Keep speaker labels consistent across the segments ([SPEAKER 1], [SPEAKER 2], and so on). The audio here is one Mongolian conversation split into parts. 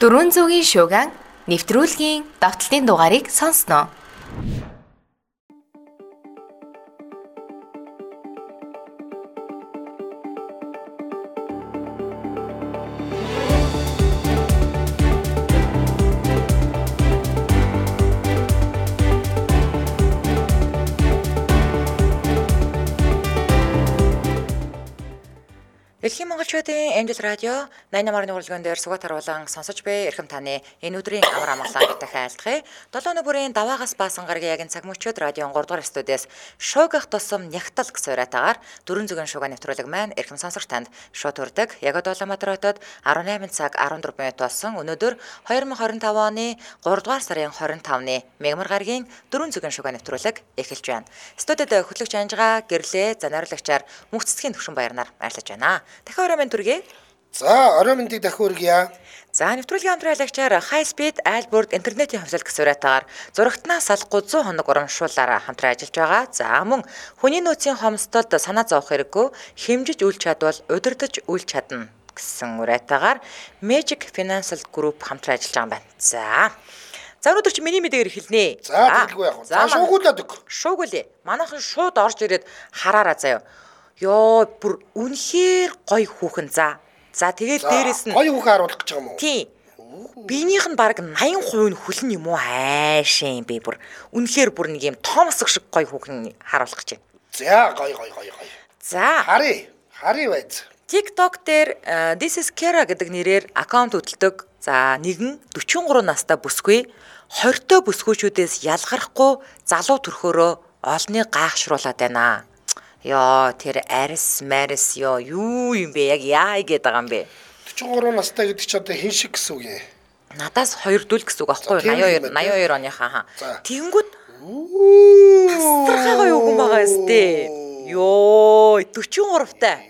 [SPEAKER 1] 400-ийн шуугиан нэвтрүүлгийн давталтын дугаарыг сонсноо. Дэлхийн монголчуудын Эмжил радио 88.1 урлагийн дээр сугат харуулан сонсож буй эрхэм таны энэ өдрийн амар амгалан дахиад айлтгая. 7 өдрийн бүрийн даваагаас баасан гаргийн яг цаг мөчөөд радион 3 дугаар студиэс шуугах тусам нягтал гэсэн уриатаагаар дөрөн зүгийн шуугаа нэвтрүүлэг маань эрхэм сонсогч танд шууд хүрдэг. Яг Улаанбаатар хотод 18 цаг 14 минут болсон. Өнөөдөр 2025 оны 3 дугаар сарын 25-ны мегмар гаргийн дөрөн зүгийн шуугаа нэвтрүүлэг эхэлж байна. Студид хөтлөгч Анжгаа гэрлээ найруулагчаар мөнх цэцгийн төвшин баярнаар баярлаж байна. Дахин орой минь түргэе.
[SPEAKER 2] За, орой мэндийг дахин хүргье.
[SPEAKER 1] За, нэвтрүүлгийн хамтраалагчаар High Speed Айлбурд интернетийн хувьсалт гэсэн уриатаагаар зурагтнаас салахгүй 100 хоног урамшуулаараа хамтран ажиллаж байгаа. За, мөн хүний нөөцийн хомсдолд санаа зовох хэрэггүй, хэмжиж үл чадвал удирдах үл чадна гэсэн уриатаагаар Magic Financial Group хамтран ажиллаж байгаа юм байна. За өнөөдөр чи миний мэдээгээр эхэлнэ.
[SPEAKER 2] За, хэлгүй яах вэ? За, шуугуулаад өг.
[SPEAKER 1] Шуугуулъя. Манайхан шууд орж ирээд хараараа заяа. Ёо, бүр үнэхээр гоё хүүхэн за. За тэгээд дээрэс нь
[SPEAKER 2] гоё хүүхэн харуулах гэж байгаа юм уу?
[SPEAKER 1] Тий. Биенийх нь баг 80% нь хүлэн юм уу хайшаа юм бэ бүр. Үнэхээр бүр нэг юм томсог шиг гоё хүүхэн харуулах гэж байна.
[SPEAKER 2] За, гоё.
[SPEAKER 1] За.
[SPEAKER 2] Хари байц.
[SPEAKER 1] TikTok дээр This is Kara гэдэг нэрээр аккаунт хөтэлдэг. За, нэгэн 43 настай бүсгүй 20-той бүсгүйчүүдээс ялгарахгүй залуу төрхөөрөө олны гайхшруулад байна. Яа, тэр арис ёо юу юм бэ? Яг яа гэдэг байгаа юм бэ?
[SPEAKER 2] 43 настай гэдэг чи одоо хэн шиг гэсэн үг юм?
[SPEAKER 1] Надаас 2 дүүл гэсэн үг аахгүй юу? 82 оныхаа. Тэнгүүд тасархаа гоё хүн байгаа өстэй. Ёо, 43-тай.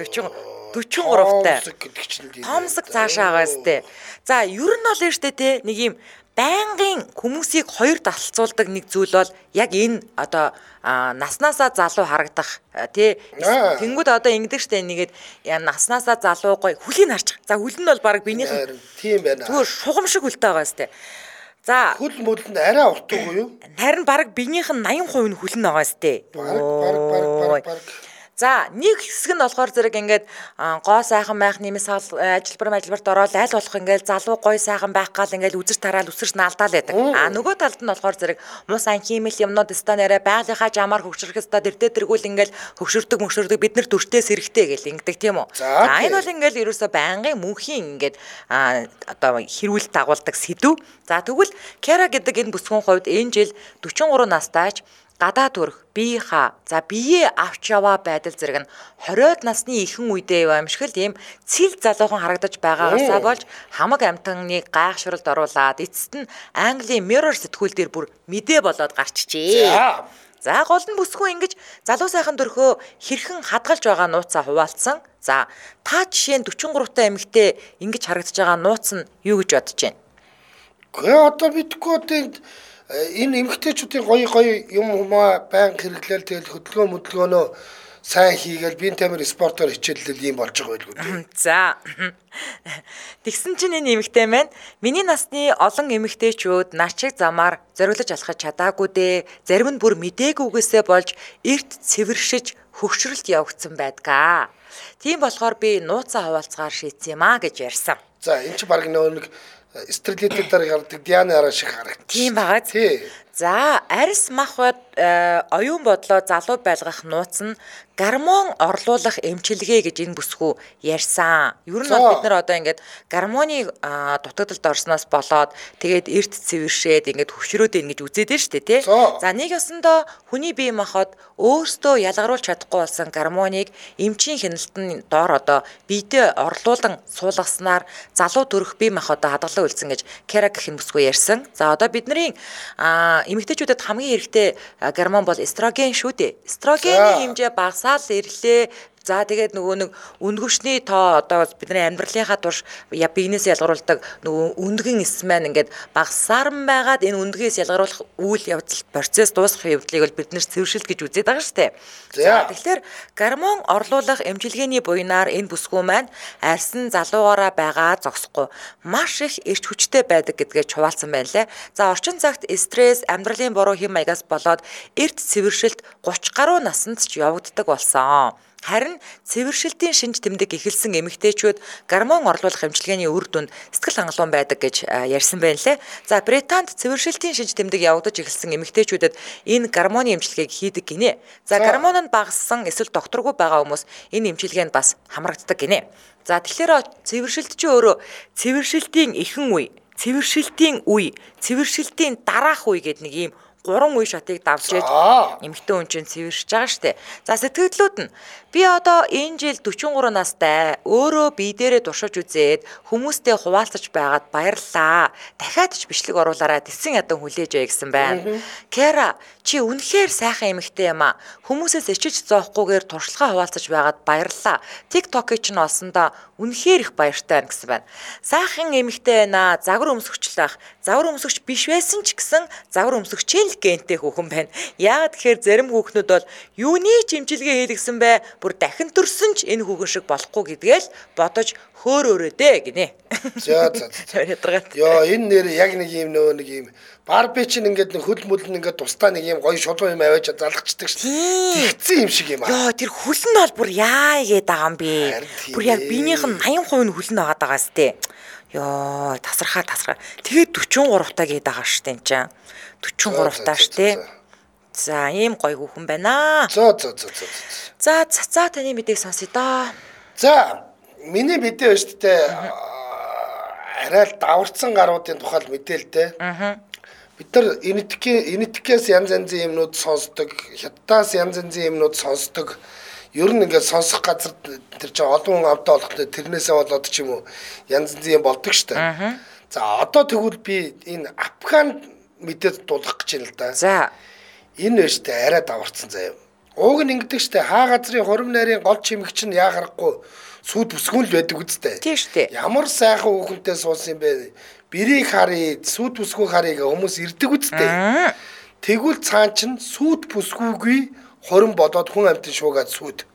[SPEAKER 1] 43-тай. Томсог цаашаа байгаа өстэй. За, ер нь бол штэ те нэг юм байнгын хүмүүсийг хоёр талцуулдаг нэг зүйл бол яг энэ одоо наснаасаа залуу харагдах тий тэнгүүд одоо ингэдэг штэ нэгээд наснаасаа залуу гоё хүлийг харчих. За хүл нь бол баг биенийх
[SPEAKER 2] тийм байна.
[SPEAKER 1] Зүгээр шугам шиг хүлтэй байгаа штэ. За
[SPEAKER 2] хөл мөлөнд арай уртгүй юу?
[SPEAKER 1] Харин баг биенийх нь 80% нь хүлэн байгаа штэ.
[SPEAKER 2] Баг.
[SPEAKER 1] За нэг хэсэг нь болохоор зэрэг ингээд гоо сайхан байх нэмээс ажилбарт ороод аль болох ингээд залуу гой сайхан байх гал ингээд үзэр тараал үсэрч наалдаал байдаг. Нөгөө талд нь болохоор зэрэг муу сан химэл юмнууд өстө нэрэ байгалийнхаа жамаар хөгшрөх өстө дэрдээ тэргүүл ингээд хөгшөрдөг бид нар дүртээс хэрэгтэй гэл ингэдэг тийм үү. За энэ бол ингээд ерөөсө байнгын мөнхийн ингээд одоо хэрүүл дагуулдаг сэдв. За тэгвэл Kara гэдэг энэ бүсгүйн хувьд энэ жил 43 настайч гадаа төрх биеийнхаа за биеэ авч яваа байдал зэрэг нь 20-од насны ихэнх үедээ юмшгэл ийм цэл залуухан харагдаж байгаагаасаа болж хамаг амтныг гайхшралд оруулаад эцэст нь Английн Mirror сэтгүүл дээр бүр мэдээ болоод гарчжээ. За гол нь бүсгүй ингэж залуу сайхан төрхөө хэрхэн хадгалж байгаа нууцаа хуваалцсан. За та жишээ нь 43-тай эмэгтэй ингэж харагдаж байгаа нууц нь юу гэж бодож байна?
[SPEAKER 2] Гэхдээ одоо мэдгүй одоо энэ эмэгтэйчүүдийн гоё юм хумаа баян хэрэглээл тэгэл хөдөлгөөнөө сайн хийгээл биеийн тамир спортоор хичээллэл юм болж байгаа байлгүй.
[SPEAKER 1] За. Тэгсэн чинь энэ эмэгтэй маань миний насны олон эмэгтэйчүүд начиг замаар зориулж алхаж чадаагүй дээ. Зарим нь бүр мдэггүйгээсээ болж эрт цэвэршиж хөгшрөлт явагдсан байдгаа. Тийм болохоор би нууцаа хаваалцгаар шийдсэн юм аа гэж ярьсан.
[SPEAKER 2] За энэ чи баг нэг стрелитээр гардаг Диана араа шиг харагд.
[SPEAKER 1] Тийм байгаа.
[SPEAKER 2] Тий.
[SPEAKER 1] За, арьс махбод оюун бодлоо залуу байлгах нууц нь гормон орлуулах эмчилгээ гэж энэ бүсгүй ярьсан. Ер нь бол бид нар одоо ингээд гормоны дутагдалд орсноос болоод тэгээд эрт цэвэршээд ингээд хөвшрөөд ингэж үзээд байна шүү дээ тий. За нэг ёсондоо хүний бие махбод өөрсдөө ялгаруулж чадахгүй болсон гормоныг эмчийн хяналтын доор одоо биедээ орлуулан суулгаснаар залуу төрөх бие махбодоо хадгалан үлдсэн гэж Kara гэх энэ бүсгүй ярьсан. За одоо бидний эмэгтэйчүүдэд хамгийн хэрэгтэй гормон бол эстроген шүү дээ. Эстрогений хэмжээ багасаал ирлээ. За тэгээд нөгөө нэг өндгөвчний тоо одоо бидний амьдралынхаа турш бизнес ялгаруулдаг нөгөө өндгөн эс маань ингээд багасаар нь байгаад энэ өндгөөс ялгаруулах үйл явдал процесс дуусгах явдлыг бол бид нэр цэвэршилт гэж үзээд байгаа шүү дээ. За тэгэхээр гормон орлуулах эмчилгээний буйнаар энэ бүсгүй маань арьсан залуугаараа байгаа зогсохгүй маш их эрч хүчтэй байдаг гэдгээ чуваалсан байна лээ. За орчин цагт стресс, амьдралын буруу хэм маягаас болоод эрт цэвэршилт 30 гаруй наснд ч явагддаг болсон. Харин цэвэршилтийн шинж тэмдэг эхэлсэн эмэгтэйчүүд гормон орлуулах эмчилгээний үр дүнд сэтгэл хангалуун байдаг гэж ярьсан байна лээ. За Британд цэвэршилтийн шинж тэмдэг явагдаж эхэлсэн эмэгтэйчүүдэд энэ гормоны эмчилгээг хийдэг гинэ. За гормон нь багассан эсвэл докторгүй байгаа хүмүүс энэ эмчилгээнд бас хамрагддаг гинэ. За тэгэхээр цэвэршилт чи өөрөө цэвэршилтийн эхэн үе, цэвэршилтийн үе, цэвэршилтийн дараах үе гэдэг нэг ийм 3 үе шатыг давж ээж эмэгтэй хүн чинь цэвэршиж байгаа штэ. За сэтгэлдлүүд нь би одоо энэ жил 43 настай өөрөө бие дээрээ туршиж үзээд хүмүүстэй хуваалцаж байгаад баярлалаа. Дахиад ч бичлэг оруулаарай тэссэн ядан хүлээж яа гэсэн байна. Кера чи үнэхээр сайхан эмэгтэй юм а. Хүмүүсээс ичиж зоохгүйгээр туршлагаа хуваалцаж байгаад баярлалаа. TikTok-ыг ч нь олсондоо үнэхээр их баяртай байна гэсэн байна. Сайхан эмэгтэй байна. Загвар өмсгчлэх. Загвар өмсгч биш байсан ч гэсэн загвар өмсгчийн гентэй хүүхэн байна. Яагаад тэгэхээр зарим хүүхнүүд бол юуны ч эмчилгээ хийлгсэн бай, бүр дахин төрсөн ч энэ хүүхэн шиг болохгүй гэдгээл бодож хөөрөөрөөдэй гинэ.
[SPEAKER 2] За. Йоо энэ нэр яг нэг юм нэг юм Барби чинь ингээд нэг хөл мөл ингээд тусдаа нэг юм гоё шулуун юм аваач залгацдаг шүү дээ. Тэгсэн юм шиг юм аа.
[SPEAKER 1] Йоо тэр хөл нь бол бүр яа гээд байгаа юм бэ? Бүр яг биенийх нь 80% нь хөл нь байгаа даа сте. Йоо тасархаа. Тэгээд 43 таа гээд байгаа шүү дээ энэ чинь. 43 таа штэ. За ийм гоё хүүхэн байна. За таны мэдээг сонсъё доо.
[SPEAKER 2] За миний мэдээ байна шүү дээ. Арай л даварцсан гаруудын тухай мэдээлэлтэй. Бид нар энэтхээс янз янзын юмнууд сонсдог, хятадаас янз янзын юмнууд сонсдог. Ер нь ингээд сонсох газар тэр чинь олон хүн авдаа болохтой тэрнээсээ болоод ч юм уу янз янзын юм болдог шүү дээ. За одоо тэгвэл би энэ Афган мэдээд дуулах гэж байна л да.
[SPEAKER 1] За.
[SPEAKER 2] Энэ өштэй арай даварцсан заяа. Ууг нь ингэдэг штэ хаа газрын хором найрын гол чимэг чинь яа харахгүй сүйд бүсгүүн л байдаг үстэй.
[SPEAKER 1] Тийм штэ.
[SPEAKER 2] Ямар сайхан хүүхэнтэй суусан юм бэ? Бэрийг харъя, сүйд бүсгүй харъя гэх хүмүүс ирдэг үстэй. Тэгвэл цаан чинь сүйд бүсгүйгүй хором болоод хүн амьтан шуугаад сүйд.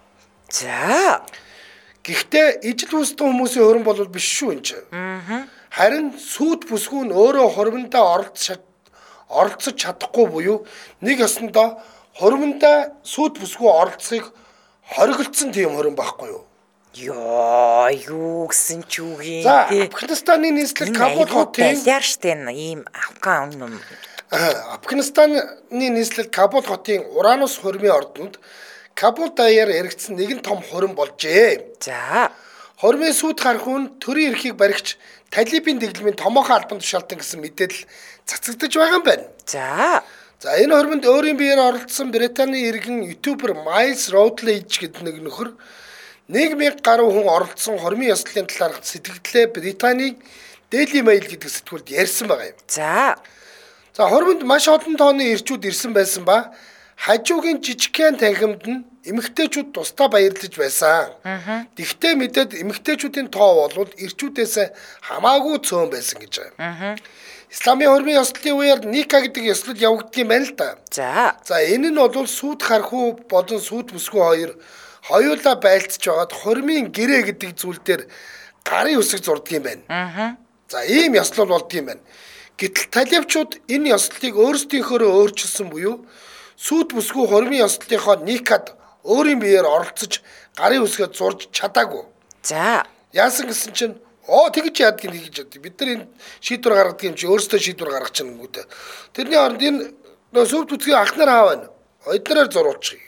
[SPEAKER 1] За.
[SPEAKER 2] Гэхдээ ижил хүсдэг хүмүүсийн хором бол биш шүү энэ чинь. Харин сүйд бүсгүй нь өөрөө хоромдоо оролцож чадахгүй буюу нэг ёсондоо хоромдоо сүйд бүсгүй оролцохыг хориглоцсон тийм хором байхгүй юу?
[SPEAKER 1] Йоо, юу гэсэн ч үгүй.
[SPEAKER 2] За, Афганистаны нийслэл Кабул хотын
[SPEAKER 1] ялаар штэ ийм Афган юм.
[SPEAKER 2] Афганистаны нийслэл Кабул хотын Уранус хормын ордонд Кабул даяар эргэцсэн нэгэн том хором болжээ.
[SPEAKER 1] За.
[SPEAKER 2] Хормын сүйд харах хүн төрийн эрхийг баригч Талибын дэглэмийн томоохон албан тушаалтан гэсэн мэдээлэл цацагдж байгаа юм байна.
[SPEAKER 1] За.
[SPEAKER 2] За энэ хормонд өөрийн биеэр оролцсон Британий иргэн ютубер Miles Routledge гэдэг нэг нөхөр 1000 гаруй хүн оролцсон хормын ёслолын талаарх сэтгэгдлээ Британий Daily Mail гэдэг сэтгүүлд ярьсан байгаа юм.
[SPEAKER 1] За.
[SPEAKER 2] За хормонд маш олон тооны ирчүүд ирсэн байсан ба хажуугийн жижигхэн танхимд нь эмэгтэйчүүд тусдаа баярлаж байсан. Тэгтээ мэдээд эмэгтэйчүүдийн тоо бол ирчүүдээс хамаагүй цөөн байсан гэж байна. Исламын хормын ёслолын үеэр ника гэдэг ёслол явагдсан юм байна л да. За энэ нь бол сүйд хархуу болон сүйд бүсгүй хоёулаа байлцж байгаад хормын гэрээ гэдэг зүйл дээр гарын үсэг зурдаг юм байна. За ийм ёслол болд юм байна. Гэтэл талибчууд энэ ёслолыг өөрсдийнхөө өөрчилсөн буюу сүйд бүсгүй хормын ёслолынхоо никад өөрийн биеэр оролцож гарын үсгээ зурж чадаагүй.
[SPEAKER 1] За.
[SPEAKER 2] Яасан гэсэн чинь тэгж яадаг юм гэж бодъё. Бид нар энэ шийдвэр гаргадаг юм чи өөрсдөө шийдвэр гаргах чинь гүтэ. Тэрний оронд энэ сүйд бүсгийн ах нар аав байна. Эднэрээр зурулчих.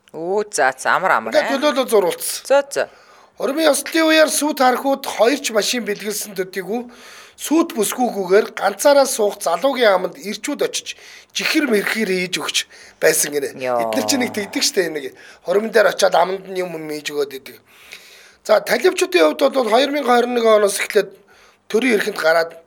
[SPEAKER 1] За амар.
[SPEAKER 2] Тэгээд төлөөлөө зурулцсан.
[SPEAKER 1] За.
[SPEAKER 2] Хормын ёслолын үеэр сүйд харахуд хоёрч машин бэлгэлсэн төдийгүй сүйд бүсгүйгүйгээр ганцаараа суух залуугийн аманд ирчүүд очиж жихэр мэрхэр хийж өгч байсан гинэ. Эдгээр чинь нэг тэгдэг штэ нэг хормон дээр очиад аманд нь юм хийж өгөөд идэг. За талибчуудын хувьд бол 2021 оноос эхлээд төрийн эрхэнд гараад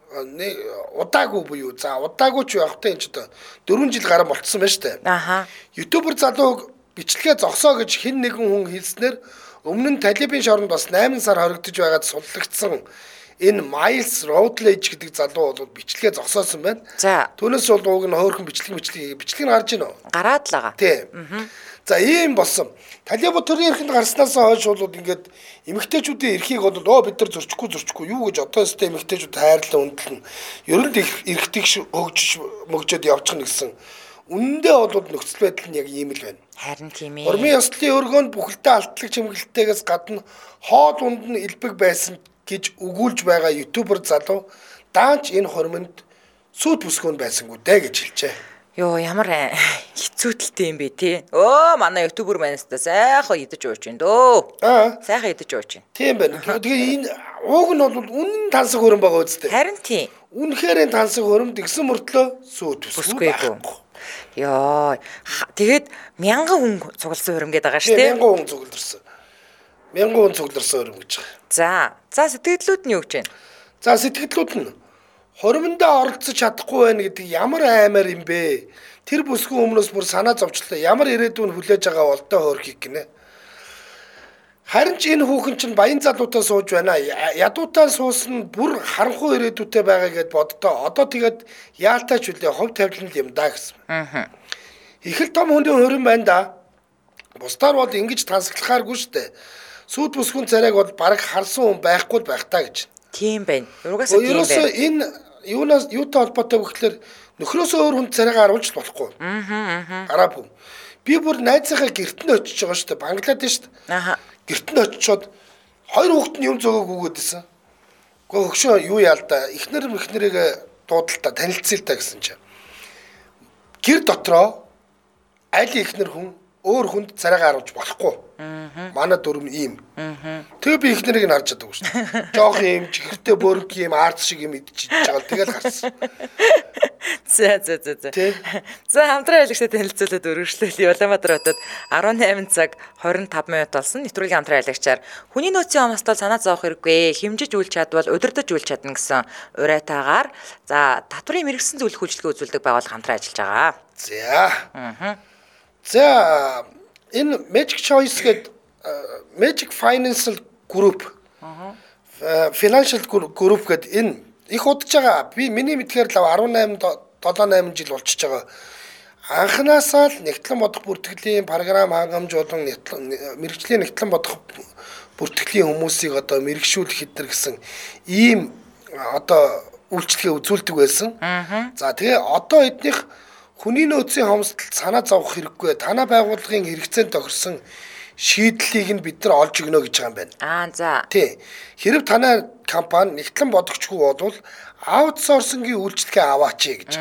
[SPEAKER 2] удаагүй ч явахтай энэ ч одоо 4 жил гарсан болцсон байна штэ. Ютубер залуу бичлэгээ зогсоо гэж хэн нэгэн хүн хэлснээр өмнө нь Талибын шоронд бас 8 сар хоригдож байгаад суллагдсан энэ Miles Routledge гэдэг залуу бол бичлэгээ зогсоосон байна.
[SPEAKER 1] За.
[SPEAKER 2] Түүнээс бол уг нь хөөрхөн бичлэг нь гарч ийн үү?
[SPEAKER 1] Гараад л байгаа.
[SPEAKER 2] Тийм. За ийм болсон. Талибын төрийн эрхэнд гарснаас хойш бол ингээд эмэгтэйчүүдийн эрхийг бол бид нар зөрчихгүй юу гэж одоо өстэй эмэгтэйчүүд хайрлан үнэлнэ. Ерөн эрхтийг хөгжиж мөгжөөд явчих гэсэн. Үнэндээ бол нөхцөл байдал нь яг ийм л байна.
[SPEAKER 1] Харин тийм ээ.
[SPEAKER 2] Урмын ёслолын өргөөнд бүхэлдээ алтлаг чимгэлттэйгээс гадна хоол унд нь элбэг байсан гэж өгүүлж байгаа ютубер залуу даанч энэ хормонд сүйт бүсгүүн байсангүй дээ гэж хэлжээ.
[SPEAKER 1] Йоо ямар хэцүүтэлтэй юм бэ тий. Өө манай ютубер манайстаа сайхан идэж ууж байна дөө. Сайхан идэж ууж байна.
[SPEAKER 2] Тийм байна. Тэгээ энэ ууг нь бол үнэн тансаг хөрөн байгаа үстэй.
[SPEAKER 1] Харин тийм.
[SPEAKER 2] Үнэхээр энэ тансаг хөрөм тэгсэн мөртлөө сүйт бүсгүй байхгүй.
[SPEAKER 1] Йоо тэгээд 1000 хүн цугласан хөрөм гэдэг байгаа шүү дээ.
[SPEAKER 2] 1000 хүн цугларсан. 1000 хүн цугларсан хөрөм гэж байгаа.
[SPEAKER 1] За сэтгэлдлүүд нь юу гэж байна?
[SPEAKER 2] За сэтгэлдлүүд нь хоромондоо оролцож чадахгүй байна гэдэг ямар аймаар юм бэ? Тэр бүсгүй өмнөөс бүр санаа зовчлоо. Ямар ирээдүйн хүлээж байгаа болтой хөөрхийг гинэ. Харин ч энэ хүүхэн чинь баян залуутай сууж байна. Ядуутай суусан бүр харанхуй ирээдүйтэй байгаа гэд боддоо. Одоо тэгээд яалтаач үлээ хов тавилан юм да гэсэн. Их л том хүндийн хөрөн байна да. Бусдаар бол ингэж тансаглахааргүй штэ. Сүйд бүсгүн царайг бол бараг харсан хүн байхгүй байх та гэж.
[SPEAKER 1] Тийм байна. Юугасаа тийм байна.
[SPEAKER 2] Энэ юунаас юутай холбоотой вэ гэхээр нөхрөөсөө өөр хүн царайгаа харуулж болохгүй. Араб хүн. Би бүр найзынхаа гэрт нь очиж байгаа штэ. Бангладеш штэ. Гэрт нь очиод хоёр хүүхэд нь юм зөөгөөг өгөөдсөн. Гэхдээ хөшөө юу яа л да. Эхнэр мөхнэрийг дуудалтаа танилцъя л та гэсэн чинь. Гэр дотроо аль эхнэр хүн өөр хүнд царайгаа харуулж болохгүй. Манай дөрөв ийм. Тэгээ би ихнэрийг нь харж чаддаг шүү дээ. Жоох юм, чихэртэй бөрг юм, арц шиг юм идчихэж байгаа. Тэгэл гарсан.
[SPEAKER 1] За хамтран айлгчтай танилцуулаад өргөжлөлөө. Улаанбаатар хотод 18 цаг 25 минут болсон. Нэвтрүүлгийн хамтран айлгчаар хүний нөөцийн хомсдол санаа зовох хэрэггүй. Хэмжиж үйл чадвал удирдах үйл чадна гэсэн уриатаагаар за татврын мэрэгсэн зөвлөх үйлчлэгээ үзүүлдэг байгууллага хамтран ажиллаж байгаа.
[SPEAKER 2] За энэ Magic Choice гэдэг Magic Financial Group Financial Group гэдэг энэ их удаж байгаа. Би миний мэдхээр л 18 7-8 жил болчихж байгаа. Анхнаасаа л нэгтлэн бодох бүртгэлийн програм хангамж болон мэрэгжлийн нэгтлэн бодох бүртгэлийн хүмүүсийг одоо мэрэгшүүлэх хэдэр гэсэн ийм одоо үйлчлэгээ үзүүлдэг байсан. За тэгээ одоо эднийх хүний нөөцийн хомсдолд санаа зовох хэрэггүй. Танай байгууллагын хэрэгцээнд тохирсон шийдлийг нь бид нар олж өгнө гэж байгаа юм байна.
[SPEAKER 1] За.
[SPEAKER 2] Тий. Хэрэг танай компани нэгтлэн бодогчгүй бодвол аутсорсингийн үйлчлэгээ аваач гэж.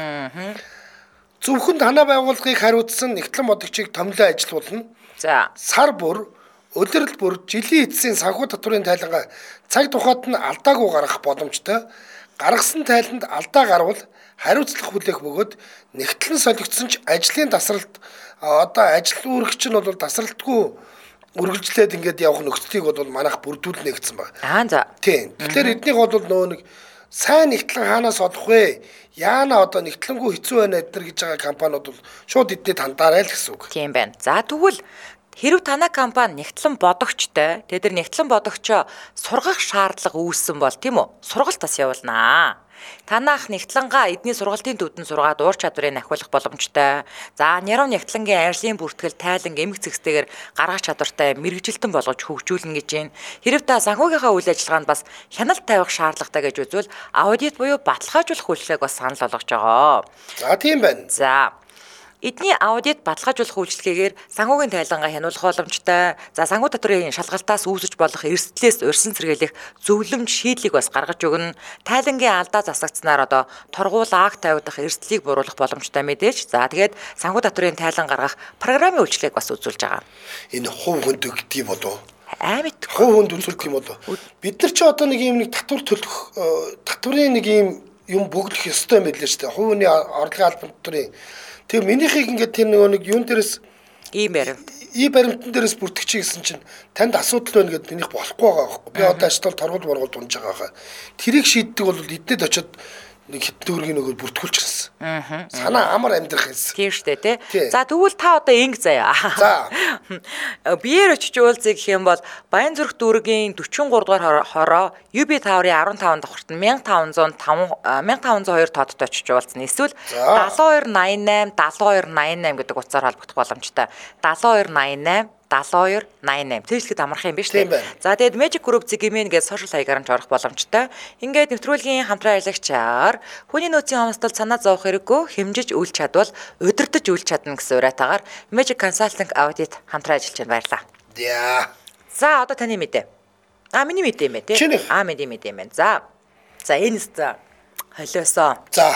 [SPEAKER 2] Зөвхөн танай байгууллагыг хариуцсан нэгтлэн бодогчийг томилоо ажилуулна.
[SPEAKER 1] За.
[SPEAKER 2] Сар бүр, улирал бүр жилийн эцсийн санхүү татврын тайлангаа цаг тухайд нь алдаагүй гаргах боломжтой. Гаргасан тайланд алдаа гарвал хариуцлах хүлээх бөгөөд нэгтлэн солигдсон ч ажлын тасралт одоо ажил үүрэгч нь бол тасралтгүй үргэлжлээд ингээд явах нөхцөлийг бол манайх бүрдүүлнэ гэсэн байна.
[SPEAKER 1] За.
[SPEAKER 2] Тийм. Тэгэхээр эднийх бол нөө нэг сайн нэгтлэн хаанаас олох вэ? Яана одоо нэгтлэнгүй хэцүү байна эднэр гэж байгаа компаниуд бол шууд эднэд хандаарай л гэсэн үг.
[SPEAKER 1] Тийм байна. За тэгвэл хэрв танай компани нэгтлэн бодогчтой тэр нэгтлэн бодогчоо сургах шаардлага үүссэн бол тийм үү? Сургалт бас явуулнаа. Танах нэгтлэнгаа эдний сургалтын төвдөн сургаад уур чадварыг ахиулах боломжтой. За нярав нэгтлэнгийн ажлын бүртгэл тайлан эмх зэгстэйгээр гаргах чадвартай мэрэгжилтэн болгож хөгжүүлнэ гэж байна. Хэрв та санхүүгийнхаа үйл ажиллагаанд бас хяналт тавих шаардлагатай гэж үзвэл аудит буюу баталгаажуулах үйлчлэгийг бас санал болгож байгаа.
[SPEAKER 2] За тийм байна.
[SPEAKER 1] За эдний аудит баталгаажуулах үйлчлэгээр санхүүгийн тайлангаа хянуулах боломжтой. За санхүү татврын шалгалтаас үүсэж болох эрсдлээс урьсан сэргийлэх зөвлөмж шийдлийг бас гаргаж өгнө. Тайлангийн алдаа засагдсанаар одоо торгуул акт тавигдах эрсдлийг буруулах боломжтой мэдээж. За тэгээд санхүү татврын тайлан гаргах програмын үйлчлэгийг бас үзүүлж байгаа.
[SPEAKER 2] Энэ хувь хүнд гэдэг юм болов?
[SPEAKER 1] Амьд
[SPEAKER 2] хувь хүнд үзүүлдэг юм болов? Бид нар ч одоо нэг юм нэг татвар төлөх татврын нэг юм бөглөх ёстой юм билээ шүү дээ. Хувийн орлогын албан татврын тэг минийхийг ингээд тэр нэг юун дээрээс баримтан дээрээс бүртгэж гэсэн чинь танд асуудал байна гэдээ минийх болохгүй байгаа байхгүй. Би одоо ажил торгуул боргуул дунж байгаа хаа. Тэрийг шийддэг бол эднэд очиод нэг хит дүүргийн нөгөө бүртгүүлчихсэн. Санаа амар амьдрах юмсан.
[SPEAKER 1] Тийм штэ тий. За тэгвэл та одоо инг заяа.
[SPEAKER 2] За.
[SPEAKER 1] Биеэр очиж уулзъя гэх юм бол Баянзүрх дүүргийн 43 дугаар хороо UB Tower-ийн 15 давхарт 1502 тоодтой очиж уулзна. Эсвэл 7288 7288 гэдэг утсаар холбогдох боломжтой. 7288 7288 тэрэлгэд амархан юм биш үү? За тэгээд Magic Group Zigimэн гэж сошиал хаягаар нь орох боломжтой. Ингээд нэвтрүүлгийн хамтран ажиллагчаар хүний нөөцийн хомсдол санаа зовох хэрэггүй хэмжиж үйл чадвал удирдах үйл чадна гэсэн уриатаагаар Magic Consulting Audit хамтран ажиллаж байна. Баярлалаа.
[SPEAKER 2] Яа.
[SPEAKER 1] За одоо таны мэдээ. Миний мэдээ юм ээ тий. Мэдээ юм байна. За энэс холиосоо.
[SPEAKER 2] За.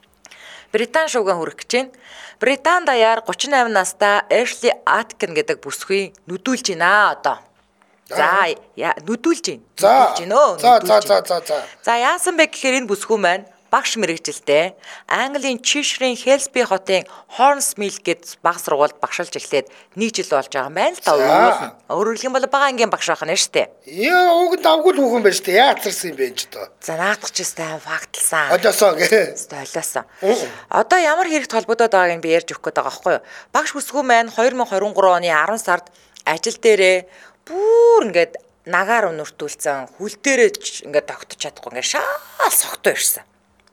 [SPEAKER 1] Британи шууган хүрэх гэж байна. Британи даяар 38 настай Ashley Atkin гэдэг бүсгүй нүдүүлж байна одоо. За нүдүүлж байна. За яасан бэ гэхээр энэ бүсгүй маань багш мэрэгжилтэй Английн Cheshire-ийн Helsby хотын Hornsmill гээд баг сургуульд багшилж эхлээд 1 жил болж байгаа юм байна л да. Өөрөөр хэлэх юм бол бага ангийн багш байх нь шүү дээ.
[SPEAKER 2] Яа уг давгүй л хүүхэн байна шүү дээ. Яацарсан юм бэ ч одоо.
[SPEAKER 1] За наадахчстай фактлсан.
[SPEAKER 2] Олоосоо гээ.
[SPEAKER 1] Олоосоо. Одоо ямар хэрэгт холбогдоод байгааг нь би ярьж өгөх гээд байгаа байхгүй юу? Багш бүсгүй маань 2023 оны 10 сард ажил дээрээ бүр ингээд нагаар өнөртүүлсэн хөл дээрээ ингээд тогтож чадахгүй ингээд шаал согтоо ирсэн.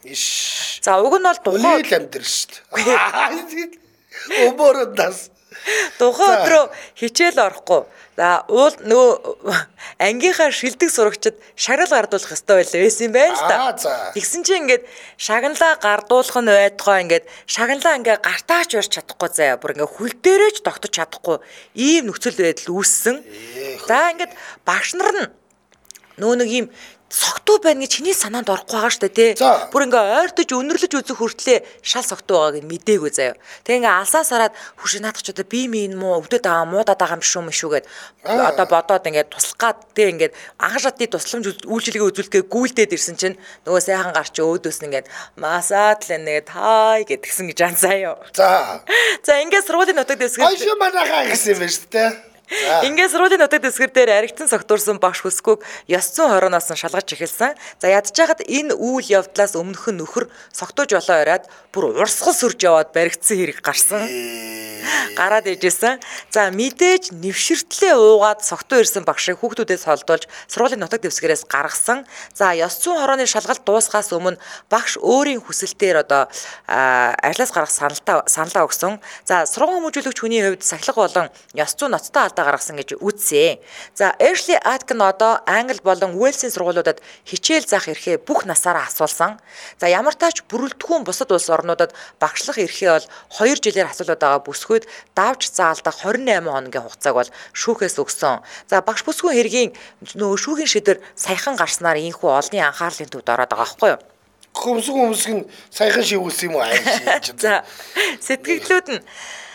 [SPEAKER 1] За уг нь бол тухайн
[SPEAKER 2] үйл амьдрал шүү дээ. Өмөрөндас.
[SPEAKER 1] Тухайн өдрөө хичээл орохгүй. За уул нөө ангийнхаа шилдэг сурагчид шагнал гардуулах ёстой байсан юм байна л да. Тэгсэн чинь ингээд шагналаа гардуулах нь байтугай ингээд шагналаа ингээд гартаач урьж чадахгүй заяа. Бүр ингээд хөл дээрээч тогтож чадахгүй ийм нөхцөл байдал үүссэн. За ингээд багш нар нь нөө нэг ийм согтуу байна гэж чиний санаанд орохгүй байгаа штэ тий. Бүр ингээ ойртож өнөрлөж үзэх хүртлээ шал согтуу байгааг нь мдээгүй заяа. Тэг ингээ алсаас хараад хүш наадах ч одоо би минь муу өвдөд байгаа муудаад байгаа юм шүү гэд одоо бодоод ингээ туслах гад тий ингээ анхан шатны тусламж үйлчилгээ үзүүлэхээ гүйлдээд ирсэн чинь нөгөө сайхан гарч өөдөөс нь ингээ масаад л нэгэд хай гэдгсэн гэж анзаая. За ингээ сургуулийн нутаг дэвсгэр
[SPEAKER 2] Ой шүү манайхаа гэсэн юм байна штэ.
[SPEAKER 1] Ингээд сургуулийн нутаг дэвсгэр дээр аригтсан согтуурсан багш хүсгүйг ёс зүйн хорооноос нь шалгаж эхэлсэн. За ядж хахад энэ үйл явдлаас өмнөх нь нөхөр согтууж болоо ираад бүр урсгал сүрж яваад баригдсан хэрэг гарсан. Гараад ижсэн. За мэдээж нэвширтлээ уугаад согтуу ирсэн багшийг хүүхдүүдээс холдуулж сургуулийн нутаг дэвсгэрээс гаргасан. За ёс зүйн хорооны шалгалт дуусгаас өмнө багш өөрийн хүсэлтээр одоо ажлаас гарах саналаа өгсөн. За сургууль хүмүүжүүлэгч хүний хувьд сахилга болон ёс зүйн ноцтой гаргасан гэж үзсэн. За Ashley Atkin одоо Англи болон Уэльсийн сургуулиудад хичээл заах эрхээ бүх насаараа асуулсан. За ямар тач бүрэлдэхүүн бусад улс орнуудад багшлах эрхээ бол 2 жилээр асуулаад байгаа бүсгүйд давж заалдах 28 хоногийн хугацааг бол шүүхээс өгсөн. За багш бүсгүй хэргийн нөгөө шүүхийн шийдвэр саяхан гарснаар ийхүү олонний анхаарлын төвд ороод байгаа байхгүй юу?
[SPEAKER 2] Хөмсг саяхан шивүүлсэн юм уу ааш.
[SPEAKER 1] За сэтгэгдлүүд нь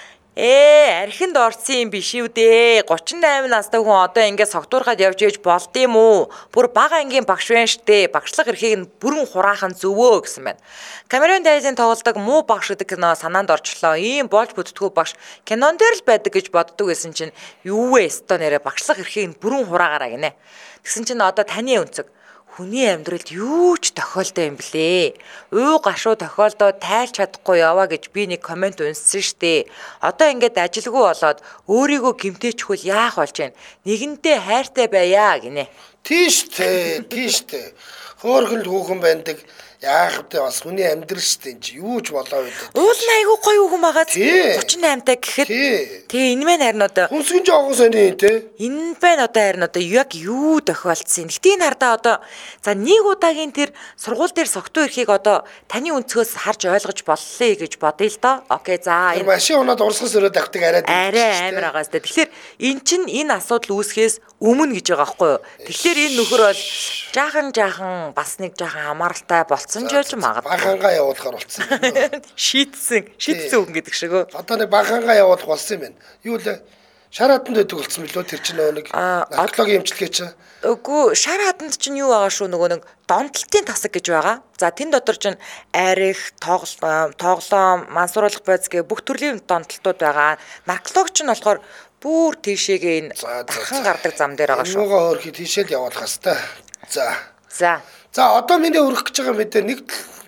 [SPEAKER 1] архинд орсон юм биш үү дээ. 38 настай хүн одоо ингээд согтуурхад явж ээж болд юм уу? Бүр бага ангийн багш байна штэ. Багшлах эрхийг нь бүрэн хураахан зөвөө гэсэн байна. Камерон Дайзын тоглодог муу багш гэдэг кино санаанд орчлоо. Ийм болж бүтдгүү багш кинон дээр л байдаг гэж боддог байсан чинь юу вэ? Өстой нэрэ багшлах эрхийг нь бүрэн хураагаараа гинэ. Тэгсэн чинь одоо таны өнцөг хүний амьдралд юу ч тохиолдоо юм блэ. Уу гашуу тохиолдоо тайлж чадахгүй яваа гэж би нэг комент унссан штэ. Одоо ингээд ажилгүй болоод өөрийгөө гимтээчихвэл яах болж байна? Нэгэнтээ хайртай байя гинэ.
[SPEAKER 2] Тийш тэ. Хөөрхөн хүүхэн байдаг. Яах вэ бас хүний амьдрал штэ энэ юу ч болоо үү.
[SPEAKER 1] Уул нь айгүй гоё хүүхэн байгаа. 38-тай гэхэд тий энэ мэн харин одоо
[SPEAKER 2] хүнсгэн жоохон сони тий.
[SPEAKER 1] Энэ байна одоо харин одоо яг юу тохиолдсон. Гэхдээ энэ хардаа одоо за нэг удаагийн тэр сургууль дээр согтуу эрхийг одоо таны өнцгөөс харж ойлгож боллоо гэж бодъё л доо. Окей за
[SPEAKER 2] энэ машин унаад урсгал сөрөөд авдаг арай
[SPEAKER 1] амар байгаа сте. Тэгэхээр эн чин энэ асуудал үүсгэхээс өмнө гэж байгаа байхгүй юу. Тэгэхээр энэ нөхөр бол жаахан бас нэг жаахан хамааралтай болцсон ч байж магадгүй.
[SPEAKER 2] Бахангаа явуулахар болцсон.
[SPEAKER 1] Шийтсэн хүн гэдэг шиг.
[SPEAKER 2] Одоо нэг бахангаа явуулах болсон юм байна. Юу лээ? Шар хатанд өгдөг болсон билүү тэр чинь нэг наркологийн эмчилгээ чинь.
[SPEAKER 1] Үгүй шар хатанд чинь юу байгаа шүү нөгөө нэг донтолтын тасаг гэж байгаа. За тэн дотор чинь арих, тоглоом, мансууруулах байц гэх бүх төрлийн донтолтууд байгаа. Нарколог чинь болохоор бүр тийшээгээ энэ дархан гардаг зам дээр байгаа шүү.
[SPEAKER 2] Нуугаа өөрхий тийшээ л явуулах хэвээр. За
[SPEAKER 1] За
[SPEAKER 2] одоо миний өргөх гэж байгаа мэдээ нэг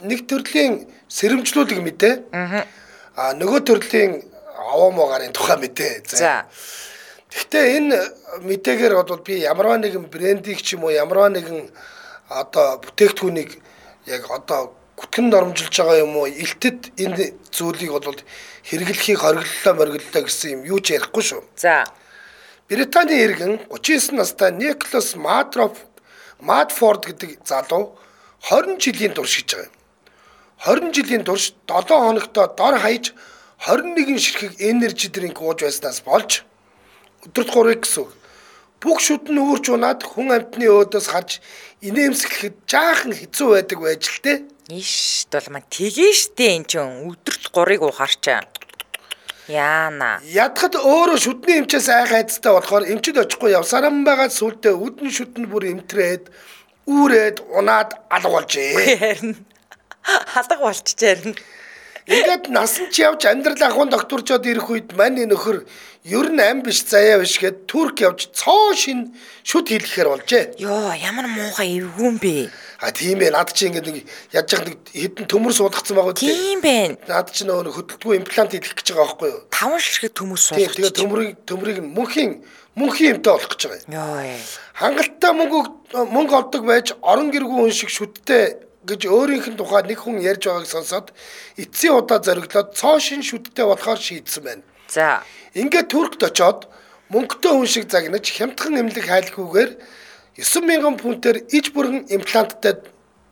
[SPEAKER 2] нэг төрлийн сэрэмжлүүлэг мэдээ. Нөгөө төрлийн аваа гарын тухай мэдээ.
[SPEAKER 1] За.
[SPEAKER 2] Гэхдээ энэ мэдээгээр бол би ямарваа нэгэн брендийг ч юм уу ямарваа нэгэн одоо бүтээгдэхүүнийг яг одоо гүтгэн нормжилж байгаа юм уу илтэд энэ зүйлийг бол хэрэглэхийг хориглолоо гэсэн юм юу ч ярихгүй шүү.
[SPEAKER 1] За.
[SPEAKER 2] Британий иргэн 39 настай Николас Мадфорд гэдэг залуу 20 жилийн турш хийж байгаа юм. 20 жилийн турш 7 хоногтоо дор хаяж 21 ширхэг энержи дринк ууж байснаас болж өдөрт 3 гэсэн. Бүх шүтэн үүрч унаад хүн амьтны өөдөөс харж инээмсэглэхэд жаахан хэцүү байдаг байж л тээ.
[SPEAKER 1] Иш долмаа тгий штэ эн чин өдөрт 3-ыг уухаарчаа. Яана.
[SPEAKER 2] Ядахад өөрөө шүдний эмчээс айх айцтай болохоор эмчид очихгүй явсаран байгаа сүлдээ үдэн шүтэн бүр эмтрээд үүрээд унаад алга болжээ.
[SPEAKER 1] Харин алга болчихжээ.
[SPEAKER 2] Ингээд насан ч явж амьдрал ахуйн докторчод ирэх үед мань нөхөр ер нь ам биш заяа биш гэд Турк явж цоо шин шүд хийлгэхээр болжээ.
[SPEAKER 1] Йоо ямар муухай эвгүн бэ.
[SPEAKER 2] Тийм ээ над чи ингээд нэг яаж яах нэг хэдэн төмөр суулгацсан байгаа үү?
[SPEAKER 1] Тийм байна.
[SPEAKER 2] Над чи нөө хөдөлгөөн имплант хийх гэж байгаа байхгүй юу?
[SPEAKER 1] 5 ширхэг төмөр суулгаж.
[SPEAKER 2] Тэгээд төмрийг мөнхийн юмтай болох гэж байгаа юм.
[SPEAKER 1] Йоо.
[SPEAKER 2] Хангалттай мөнгө олдог байж орон гэргүй хүн шиг шүдтэй гэж өөрийнх нь тухай нэг хүн ярьж байгааг сонсоод эцсийн удаа зориглоод цоо шин шүдтэй болохоор шийдсэн байна.
[SPEAKER 1] За.
[SPEAKER 2] Ингээд Туркт очоод мөнгөтэй хүн шиг загнаж хямдхан эмнэлэг хайлгүйгээр 9,000 фунтээр иж бүрэн импланттай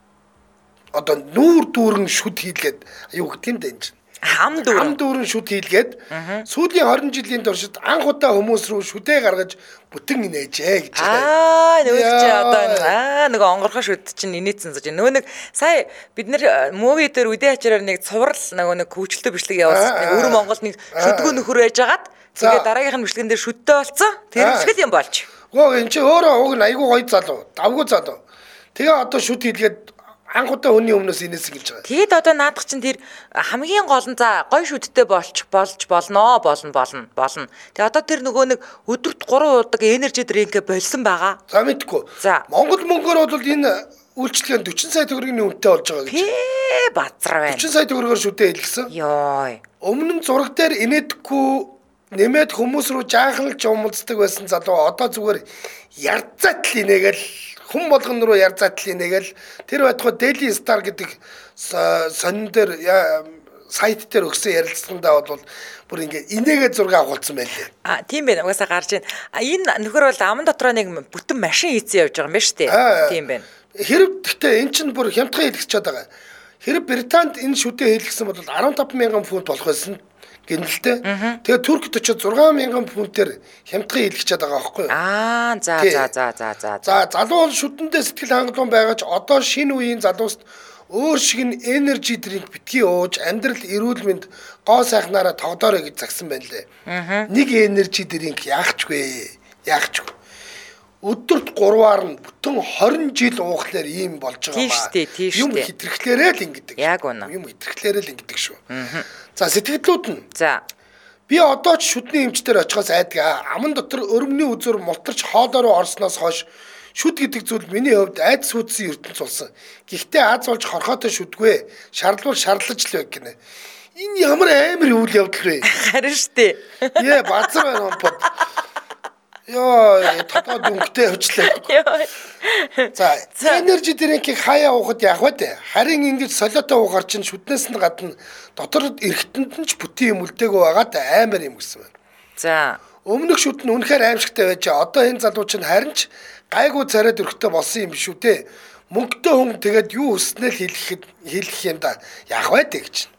[SPEAKER 2] одоо нүүр дүүрэн шүд хийлгээд юу гэдэг юм бэ энэ чинь.
[SPEAKER 1] Хам
[SPEAKER 2] дүүрэн шүд хийлгээд сүүлийн 20 жилийн туршид анх удаа хүмүүс рүү шүдээ гаргаж бүтэн инээжээ гэж
[SPEAKER 1] байгаа. Нөгөө чи одоо нөгөө онгорхоо шүд чинь инээсэн сууж. Нөгөө нэг сая бид нэр мууви дээр үдээ хачаараар нэг цуврал нөгөө нэг хөвчлөлтөө бичлэг явуулсан. Нэг өвөр Монголд нэг шүдгөө нөхөр байжгаад тэгээд дараагийнх нь бичлэгэн дээр шүдтэй болцсон. Тэр бичлэг юм болж.
[SPEAKER 2] Гоо эн чи өөрөө уг нь айгүй гоё залуу, давгүй залуу. Тэгээ одоо шүд хийлгээд анх удаа хүний өмнөөс инээсэн гэж байгаа.
[SPEAKER 1] Тэгэд одоо наадах чинь тэр хамгийн гол нь за гоё шүдтэй болж болно. Тэгээ одоо тэр нөгөө нэг өдөрт 3 уудаг энержи дринк болсон байгаа.
[SPEAKER 2] За мэдгүй. Монгол мөнгөөр бол энэ үйлчлэгээ 40 сая төгрөгийн үнэтэй болж байгаа гэж.
[SPEAKER 1] Пээ базар байна.
[SPEAKER 2] 40 сая төгрөгөөр шүдээ хэлсэн.
[SPEAKER 1] Йой.
[SPEAKER 2] Өмнө нь зураг дээр инээдэггүй нэмээд хүмүүс рүү жаахан л жумалцдаг байсан залуу одоо зүгээр ярцаатл инээгээл хүн болгон руу ярцаатл инээгээл тэр байтугай Daily Star гэдэг сонин дээр сайт дээр өгсөн ярилцлагандаа бол бүр ингээ инээгээ зураг авахулсан байлээ.
[SPEAKER 1] Тийм байна. Угаасаа гарч ийн. Энэ нөхөр бол аман дотроо нэг бүтэн машин хийцэн явж байгаа юм байна шүү дээ. Тийм байна.
[SPEAKER 2] Хэрэг гэхдээ эн чинь бүр хямдхан хэлчихэж байгаа. Хэрэг Британд энэ шүдээ хэлгэсэн бол 15,000 фунт болох байсан гэнэлтэй. Тэгээ Туркт очиж 6,000 фунтээр хямдхан хэлчихэж байгаа байхгүй юу?
[SPEAKER 1] За.
[SPEAKER 2] Залуу бол шүдэндээ сэтгэл хангалуун байгаа ч одоо шинэ үеийн залууст өөр шиг нь энержи дринк битгий ууж амьдрал эрүүл мэнд гоо сайхнаараа тогдоорой гэж загсан байна лээ. Нэг энержи дринк яахчгүй. Өдөрт 3-аар нь бүтэн 20 жил уухлаар ийм болж байгаа маа. Юм хитрхлээрээ л ингэдэг.
[SPEAKER 1] Яг үнэ.
[SPEAKER 2] Юм хитрхлээрээ л ингэдэг шүү. За сэтгэлдлүүд нь.
[SPEAKER 1] За.
[SPEAKER 2] Би одоо ч шүдний эмчтэр очихоос айдаг. Аман дотор өрөмний үзүр мултарч хоолоо руу орсноос хойш шүд гэдэг зүйл миний хувьд айдас хүдсэн ертөнц болсон. Гэхдээ аз болж хорхоотой шүдгүй. Шаарлуул шарлаж л байг гинэ. Энэ ямар амар үйл явдал вэ?
[SPEAKER 1] Харин штэ.
[SPEAKER 2] Базар байна бод. Тодоо дүнхтэй явчлаа. За, энержи дринкийг хаяа уухад яах вэ? Харин ингэж солиотой уухаар чинь шүднээс нь гадна дотор эргэтэнд нь ч бүтэн юм үлдээгүй байгаад амар юм гэсэн байна.
[SPEAKER 1] За.
[SPEAKER 2] Өмнөх шүд нь үнэхээр аимшигтай байж одоо энэ залуу чинь харин ч гайгүй царайд өрхтэй болсон юм биш үү те. Мөнгөтэй хүн тэгээд юу хүснээ л хэлэх юм да. Яах вэ гэж.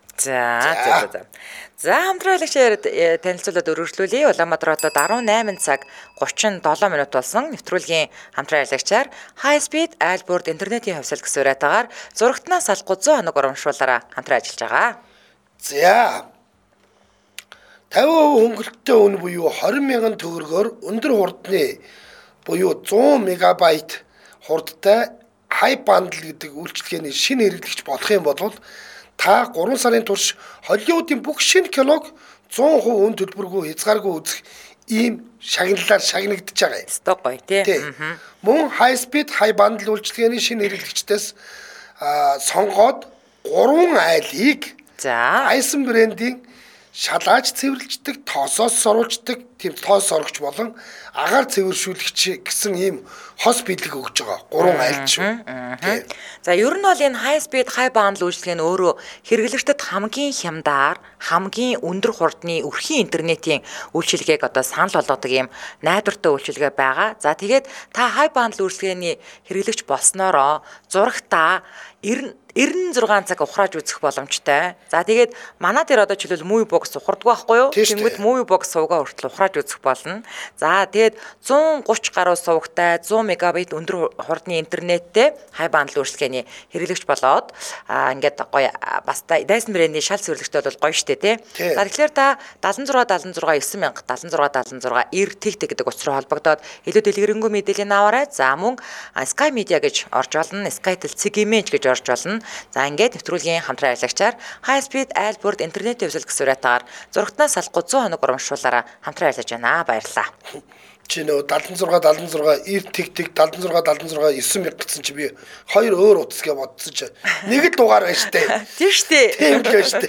[SPEAKER 1] За хамтраалагчаар танилцуулаад өргөжлүүлье. Улаанбаатар хотод 18 цаг 37 минут болсон. Нэвтрүүлгийн хамтраалагчаар High Speed айлбурд интернетийн хувьсал гэсэн уриатаагаар зурагтнаас салахгүй 100 хоног урамшуулаараа хамтран ажиллаж байгаа.
[SPEAKER 2] За 50% хөнгөлөлттэй үн буюу 20,000 төгрөгөөр өндөр хурдны буюу 100 мегабайт хурдтай High Bundle гэдэг үйлчилгээний шинэ хэрэглэгч болох юм бол та 3 сарын турш Холливуудын бүх шинэ киног 100% үн төлбөргүй хязгааргүй үзэх ийм шагналаар шагнагдаж байгаа юм.
[SPEAKER 1] Сток гоё тий.
[SPEAKER 2] Мөн High Speed High Bundle үйлчилгээний шинэ хэрэглэгчдээс сонгоод 3 3 айлыг
[SPEAKER 1] За.
[SPEAKER 2] Dyson брендийн шалгааж цэвэрлждэг, тоосоос соруулждаг тийм тоос сорогч болон агаар цэвэршүүлэгч гэсэн ийм хос бэлэг өгж байгаа. 3 айлч шүү.
[SPEAKER 1] За ер нь бол энэ high speed high bundle үйлчилгээ нь өөрөө хэрэглэгчдэд хамгийн хямдар, хамгийн өндөр хурдны өрхийн интернетийн үйлчилгээг одоо санал болгодог ийм найдвартай үйлчилгээ байгаа. За тэгээд та high bundle үйлчилгээний хэрэглэгч болсноороо зурагтаа 96 цаг ухрааж үзэх боломжтой. За тэгээд манай дээр одоо жишээлбэл Movie Box ухардаг байхгүй юу? Тэнгүүд Movie Box сувгаа хүртэл ухрааж үзэх болно. За тэгээд 130 гаруй сувгтай 100 мегабайт өндөр хурдны интернеттэй high bundle үйлчилгээний хэрэглэгч болоод ингээд гоё бас Dyson брендийн шал цэвэрлэгчтэй бол гоё штэ тий. За тэгэхээр та 76 76 9000 76 76 90 тэг гэдэг утас руу холбогдоод илүү дэлгэрэнгүй мэдээлэл аваарай. За мөн Sky Media гэж орж болно. Skytel Cgimage гэж орж болно. За ингээд нэвтрүүлгийн хамтран ажиллагчаар high speed айлбурд интернет дэвсэл гэсүрэтээр зурагтнаас салахгүй 100 хоног урамшуулаараа хамтран ажиллаж байна. Баярлалаа.
[SPEAKER 2] Чи нөө 76 90 тэг 76 9000 гэсэн чи би 2 өөр утасгээ бодсон чи нэг л дугаар байна штэ.
[SPEAKER 1] Тийм штэ.
[SPEAKER 2] Тийм л байна штэ.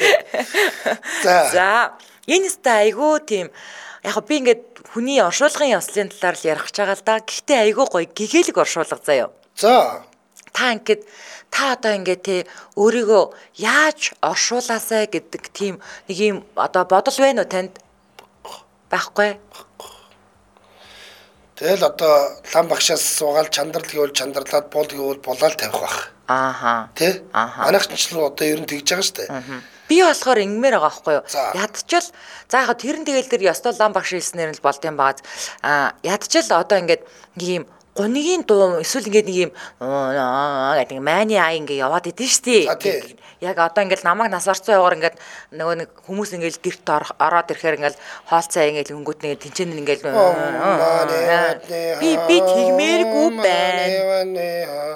[SPEAKER 1] За энэ сте айгуу тийм яг би ингээд хүний оршуулгын ёслын талаар л ярих гэж байгаа л да. Гэхдээ айгуу гоё гэгээлэг оршуулга заяа.
[SPEAKER 2] За
[SPEAKER 1] та одоо ингээд те өөрийгөө яаж оршуулаасаа гэдэг тийм нэг юм одоо бодол байна уу танд? Байхгүй.
[SPEAKER 2] Тэгэл одоо лам багшаас суугаал чандрал гэвэл чандралаад бол гэвэл булаал тавих бах.
[SPEAKER 1] Ааха.
[SPEAKER 2] Тэ? Манайхчлан одоо ер нь тэгж байгаа штэ.
[SPEAKER 1] Би болохоор ингэмээр байгаа байхгүй юу? Ядчил за яг тэрэн тэгэл дээр ёстой лам багш хэлснээр л болд юм багаз. Ядчил одоо ингээд ийм гунигийн дуу эсвэл ингээд нэг юм гэдэг майны аа ингээд яваад идэв штий. Яг одоо ингээд намайг нас орцсон яваар ингээд нөгөө нэг хүмүүс ингээд гэрт ороод ирэхээр ингээд хоолцоо ингээд өнгөт нэг тэнцэн ингээд би тэгмээргүй байна.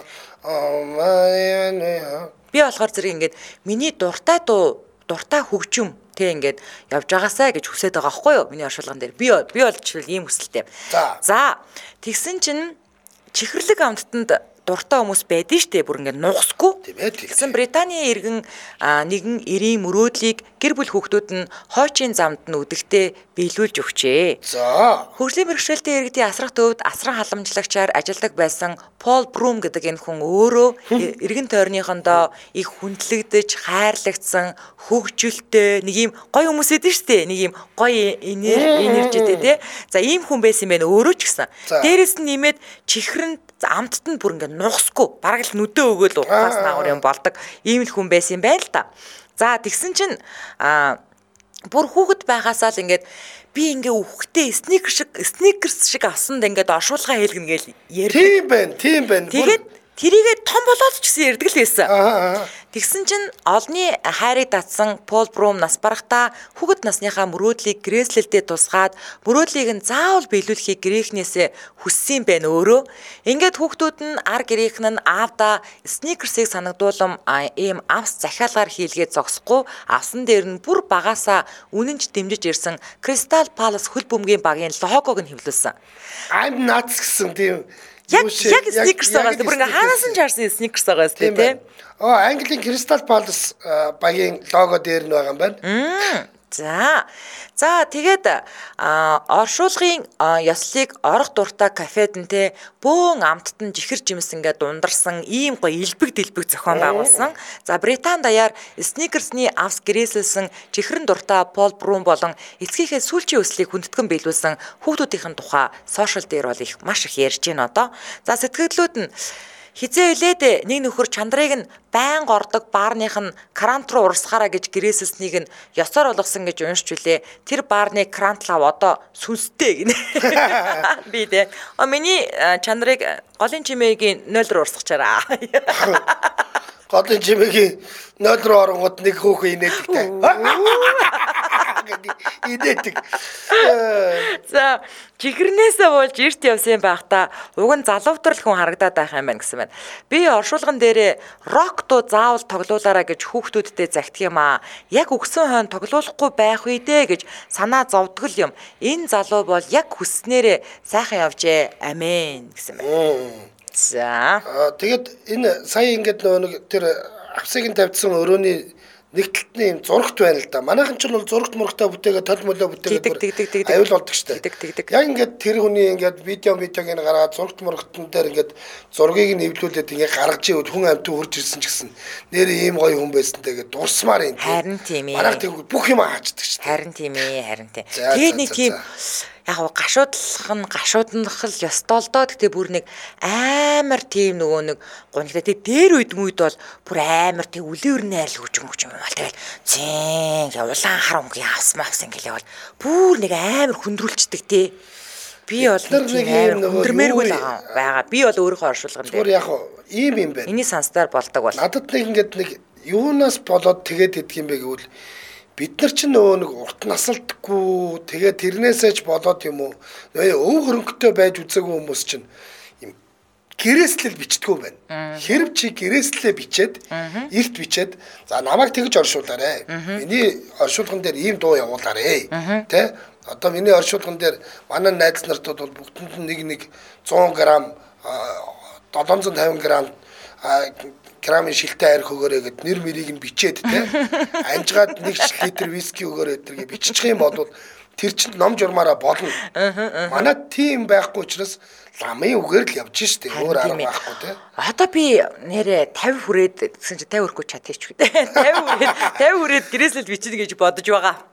[SPEAKER 1] Би болохоор зэрэг ингээд миний дуртай хөгжим тэг ингээд явж байгаасаа гэж хүсэж байгаа байхгүй юу? Миний оршуулган дээр би бол жишээл ийм хүсэлтэй. За тэгсэн чинь чихэрлэг амттанд дуртай хүмүүс байдэн штэ бүр ингээд нугсгүй. Тэгсэн Британий иргэн нэгэн эрийн мөрөөдлийг гэр бүл хүүхдүүд нь хойчийн замд нь үдэхтэй биелүүлж өгчээ.
[SPEAKER 2] За
[SPEAKER 1] хөгжлийн бэрхшээлтэй иргэдийн асрах төвд асран халамжлагчаар ажилладаг байсан Пол Брум гэдэг энэ хүн өөрөө иргэн тойрныхондоо их хүндлэгдэж хайрлагдсан хөгжилтэй нэг юм гоё хүмүүс эдэн штэ нэг юм гоё энержитэй тий. За ийм хүн байсан юм байна өөрөө ч гэсэн. Дээрэс нь нэмээд чихрэнд амттад нь бүр ингээд нугсгүй бараг л нүдөө өгөөл ухаас наагур юм болдог ийм л хүн байсан юм байна л та. За тэгсэн чинь бүр хүүхэд байгаасаа л ингээд би ингээ үхтэй сникерс шиг авсанд ингээд оршуулга хэлгэн гээл ярьдаг.
[SPEAKER 2] Тийм байна.
[SPEAKER 1] Тэгээд тэрийгээ том болоод ч гэсэн ярддаг л байсан. Тэгсэн чинь олны хайрыг татсан Пол Брум нас барахтаа хүүхэд насныхаа мөрөөдлийг грээслэлдээ тусгаад мөрөөдлийг нь заавал биелүүлэхийг грэхнээсээ хүссэн байна өөрөө. Ингээд хүүхдүүд нь ар грэхэн нь аавда сникерсийг санагдуулам ийм авс захиалгаар хийлгээд зогсохгүй авсан дээр нь бүр багаасаа үнэнч дэмжиж ирсэн Crystal Palace хөл бөмбөгийн багийн логог нь хэвлүүлсэн.
[SPEAKER 2] I'm nuts гэсэн тийм
[SPEAKER 1] яг сникерс байгаа. Бүр ингээ хаанаас нь чарсан сникерс байгаа тийм тийм.
[SPEAKER 2] Английн Crystal Palace багийн лого дээр нь байгаа юм байна.
[SPEAKER 1] За тэгээд оршуулгын ёслыг орох дуртай кафед нь те бөөн амттад нь жихэр жимс ингээд дундарсан ийм гоё элбэг дэлбэг зохион байгуулсан. За Британи даяар сникерсний авс грээсэлсэн жихрэн дуртай Пол Брум болон эцгийнхээ сүүлчийн өслийг хүндэтгэн биелүүлсэн хүүхдүүдийн тухай сошиал дээр бол их маш их ярьж байна одоо. За сэтгэгдлүүд нь хизээ үлээд нэг нөхөр чандрыг нь байнга ордог баарных нь крант руу урсгаараа гэж грээсэлснийг нь ёсоор болгосон гэж уншиж үлээ. Тэр баарны крантлав одоо сүнстэй гинэ. Би дээ. Миний чандрыг голын чимээгийн 0 руу урсгачаараа.
[SPEAKER 2] Голын чимээгийн 0 руу оронгууд нэг хөөхөн инээдэгтэй. Инээдэг.
[SPEAKER 1] За чихрнээсээ болж эрт явсан байх та уг нь залуутрал хүн харагдаад байх юм байна гэсэн байна. Би оршуулган дээрээ рок дуу заавал тоглуулаарай гэж хүүхдүүдтэй загтдаг юм аа. Яг өгсөн хойно тоглуулахгүй байх үедээ гэж санаа зовдгол юм. Энэ залуу бол яг хүснээрээ сайхан явжээ. Амен гэсэн байна. За
[SPEAKER 2] тэгээд энэ сая ингээд нөгөө нэг тэр авсыг тавьдсан өрөөний нэг талтны юм зурагт байна л да. Манайхан ч бол зурагт мурагтаа бүтээгээ тол мөлөө бүтээгээд аюул болдог штэ. Яг ингээд тэр хүний ингээд видеог гаргаад зурагт мурагтан дээр ингээд зургийг нэвлүүлээд ингээд гаргаж ивэл хүн амт хурж ирсэн ч гэсэн нэр ийм гоё хүн байсантай ингээд дурсмаар юм.
[SPEAKER 1] Харин тийм ээ.
[SPEAKER 2] Манайх тэгвэл бүх юм хаачдаг штэ.
[SPEAKER 1] Харин тийм ээ, харин тийм. Тэгээд нэг тийм яг гашуудлах л ёстой л доо. Гэтэ бүр нэг амар тийм нөгөө нэг гонхтой дээр үед бол бүр амар тийм үлээр найрал хүчм юм бол тэгэл зин улаан хар өнгийн авс ингээл явал бүр нэг амар хүндрүүлцдэг тий. Би бол нэг амар хүндэрмээргүй л байгаа. Би бол өөрийнхөө оршуулган дээр.
[SPEAKER 2] Зүгээр яг ийм юм байна.
[SPEAKER 1] Эний санстаар болдог бол.
[SPEAKER 2] Надад нэг ингээд нэг юунаас болоод тэгээд идэх юм бэ гэвэл бид нар ч нөгөө нэг урт насалтгүй тэгээд тэрнээсээ ч болоод юм уу өв хөрөнгөтэй байж үзээгүй хүмүүс чинь юм гэрээслэл бичдэггүй байна. Хэрв чи гэрээслэлээ бичээд эрт бичээд за намайг тэгж оршуулаарэ. Миний оршуулган дээр ийм дуу явуулаарэ. Тэ? Одоо миний оршуулган дээр манай найз нарт бол бүгдэнд нэг 100 г 750 грамын шилтэй арх өгөөрэй гэд нэр мэрийг нь бичээд те анжгаад 1 литр виски өгөөрэй гэдэргээ биччих юм бол тэр чинь ном журмаараа болно. Манай тийм байхгүй учраас ламын үгээр л явж штэ өөр арга байхгүй те.
[SPEAKER 1] Одоо би нэрээ 50 хүрээд гэсэн чи 50 хүрэхгүй чадчих ч гэдэг. 50 хүрээд гэрээслэл бичнэ гэж бодож байгаа.